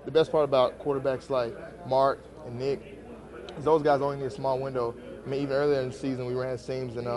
the best part about quarterbacks like Mark and Nick is those guys only need a small window. I mean, even earlier in the season, we ran seams, and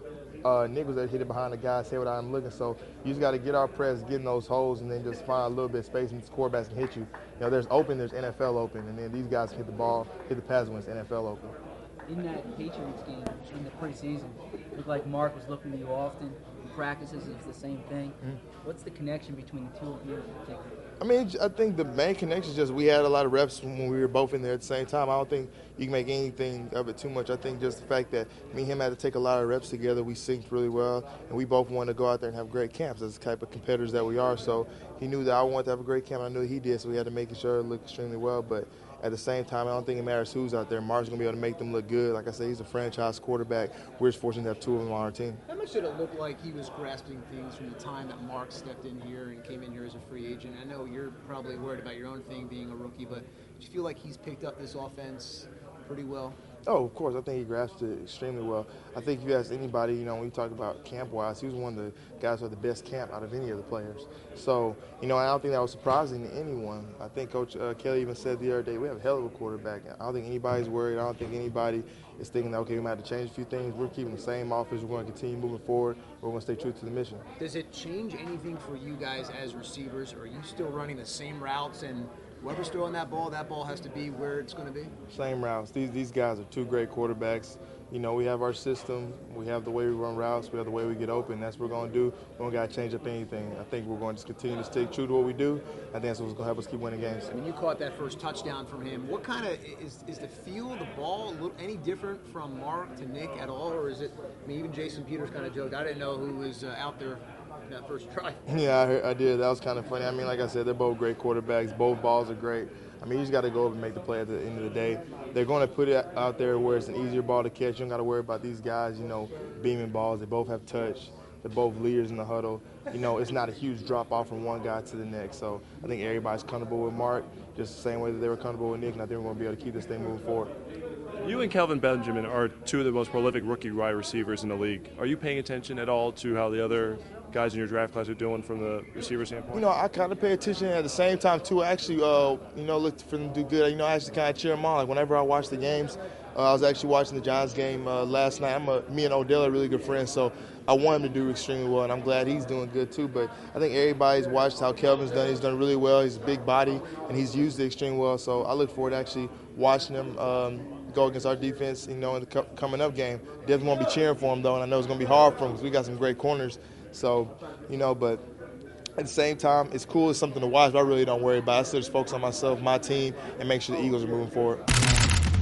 Nick was there hit it behind the guy's head without him looking. So you just got to get our press, get in those holes, and then just find a little bit of space, and these quarterbacks can hit you. You know, there's open, there's NFL open, and then these guys hit the ball, hit the pass when it's NFL open. In that Patriots game in the preseason, it looked like Mark was looking to you often. In practices, it's the same thing. Mm-hmm. What's the connection between the two of you in particular? I mean, I think the main connection is just we had a lot of reps when we were both in there at the same time. I don't think you can make anything of it too much. I think just the fact that me and him had to take a lot of reps together, we synced really well, and we both wanted to go out there and have great camps as the type of competitors that we are. So he knew that I wanted to have a great camp, and I knew he did, so we had to make sure it looked extremely well. But at the same time, I don't think it matters who's out there. Mark's going to be able to make them look good. Like I said, he's a franchise quarterback. We're just fortunate to have two of them on our team. How much did it look like he was grasping things from the time that Mark stepped in here and came in here as a free agent? I know you're probably worried about your own thing being a rookie, but do you feel like he's picked up this offense pretty well? Oh, of course. I think he grasped it extremely well. I think if you ask anybody, you know, when you talk about camp-wise, he was one of the guys who had the best camp out of any of the players. So, you know, I don't think that was surprising to anyone. I think Coach Kelly even said the other day, we have a hell of a quarterback. I don't think anybody's worried. I don't think anybody is thinking that, okay, we might have to change a few things. We're keeping the same offense. We're going to continue moving forward. We're going to stay true to the mission. Does it change anything for you guys as receivers? Or are you still running the same routes and whoever's throwing that ball has to be where it's going to be? Same routes. These guys are two great quarterbacks. You know, we have our system. We have the way we run routes. We have the way we get open. That's what we're going to do. We don't got to change up anything. I think we're going to just continue to stick true to what we do. I think that's what's going to help us keep winning games. I mean, you caught that first touchdown from him. What kind of is the feel of the ball any different from Mark to Nick at all? Or is it, I mean, even Jason Peters kind of joked, I didn't know who was out there that first try. Yeah, I did. That was kind of funny. I mean, like I said, they're both great quarterbacks. Both balls are great. I mean, you just got to go up and make the play at the end of the day. They're going to put it out there where it's an easier ball to catch. You don't got to worry about these guys, you know, beaming balls. They both have touch. They're both leaders in the huddle. You know, it's not a huge drop-off from one guy to the next. So I think everybody's comfortable with Mark, just the same way that they were comfortable with Nick, and I think we're going to be able to keep this thing moving forward. You and Kelvin Benjamin are two of the most prolific rookie wide receivers in the league. Are you paying attention at all to how the other guys in your draft class are doing from the receiver standpoint? You know, I kind of pay attention at the same time, too. I actually, look for them to do good. You know, I actually kind of cheer them on. Like, whenever I watch the games, I was actually watching the Giants game last night. Me and Odell are really good friends, so I want him to do extremely well, and I'm glad he's doing good, too. But I think everybody's watched how Kelvin's done. He's done really well. He's a big body, and he's used it extremely well. So I look forward to actually watching him go against our defense, you know, in the coming up game. Definitely want to be cheering for him, though, and I know it's going to be hard for him because we got some great corners. So, you know, but at the same time, it's cool. It's something to watch, but I really don't worry about it. I still just focus on myself, my team, and make sure the Eagles are moving forward.